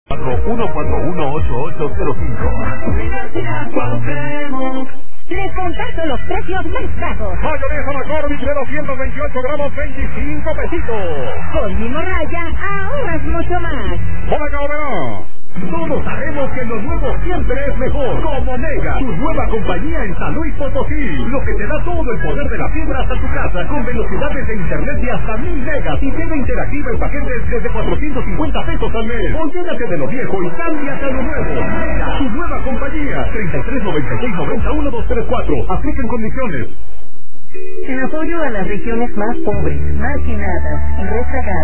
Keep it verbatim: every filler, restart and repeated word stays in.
uno cuatro uno ocho ocho cero cinco. Les comparto los precios más bajos. Mayonesa McCormick de doscientos veintiocho gramos, veinticinco pesitos. Con Himorraya ahorras mucho más. Boca Oberá. Todos sabemos que lo nuevo siempre es mejor. Como Mega, tu nueva compañía en San Luis Potosí. Lo que te da todo el poder de la fibra hasta tu casa, con velocidades de internet de hasta mil megas y T V interactiva en paquetes desde cuatrocientos cincuenta pesos al mes. Olvídate de lo viejo y cámbiate a lo nuevo. Mega, tu nueva compañía. treinta y tres noventa y seis noventa uno dos tres cuatro. Apliquen condiciones. En apoyo a las regiones más pobres, marginadas y rezagadas.